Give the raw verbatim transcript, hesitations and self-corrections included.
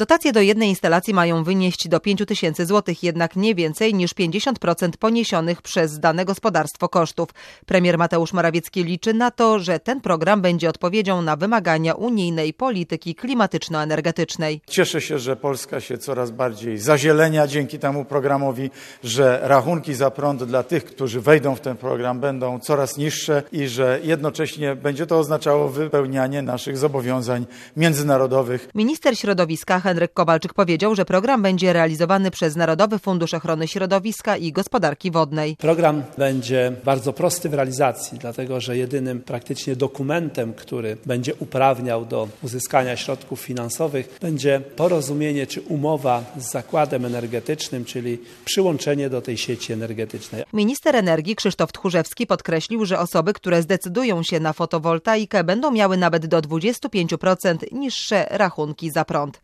Dotacje do jednej instalacji mają wynieść do pięciu tysięcy złotych, jednak nie więcej niż pięćdziesiąt procent poniesionych przez dane gospodarstwo kosztów. Premier Mateusz Morawiecki liczy na to, że ten program będzie odpowiedzią na wymagania unijnej polityki klimatyczno-energetycznej. Cieszę się, że Polska się coraz bardziej zazielenia dzięki temu programowi, że rachunki za prąd dla tych, którzy wejdą w ten program, będą coraz niższe i że jednocześnie będzie to oznaczało wypełnianie naszych zobowiązań międzynarodowych. Minister środowiska Henryk Kowalczyk powiedział, że program będzie realizowany przez Narodowy Fundusz Ochrony Środowiska i Gospodarki Wodnej. Program będzie bardzo prosty w realizacji, dlatego że jedynym praktycznie dokumentem, który będzie uprawniał do uzyskania środków finansowych, będzie porozumienie czy umowa z zakładem energetycznym, czyli przyłączenie do tej sieci energetycznej. Minister energii Krzysztof Tchórzewski podkreślił, że osoby, które zdecydują się na fotowoltaikę, będą miały nawet do dwudziestu pięciu procent niższe rachunki za prąd.